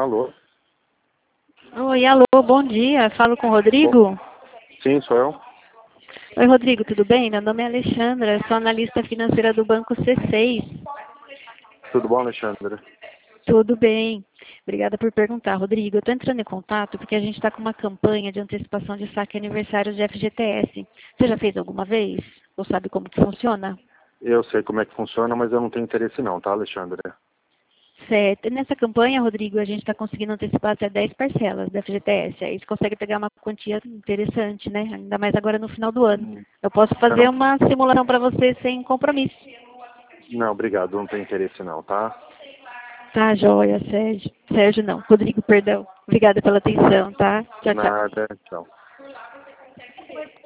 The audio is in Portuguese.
Alô? Oi, alô, bom dia. Falo com o Rodrigo? Sim, sou eu. Oi, Rodrigo, tudo bem? Meu nome é Alexandra, sou analista financeira do Banco C6. Tudo bom, Alexandre? Tudo bem. Obrigada por perguntar, Rodrigo. Eu estou entrando em contato porque a gente está com uma campanha de antecipação de saque aniversário de FGTS. Você já fez alguma vez? Ou sabe como que funciona? Eu sei como é que funciona, mas eu não tenho interesse não, tá, Alexandre? Certo. Nessa campanha, Rodrigo, a gente está conseguindo antecipar até 10 parcelas da FGTS. Aí você consegue pegar uma quantia interessante, né? Ainda mais agora no final do ano. Eu posso Eu fazer não... uma simulação para você sem compromisso. Não, obrigado, não tenho interesse não, tá? Tá, joia, Sérgio. Sérgio não, Rodrigo, perdão. Obrigada pela atenção, tá? De Tchau, tchau. nada, tchau.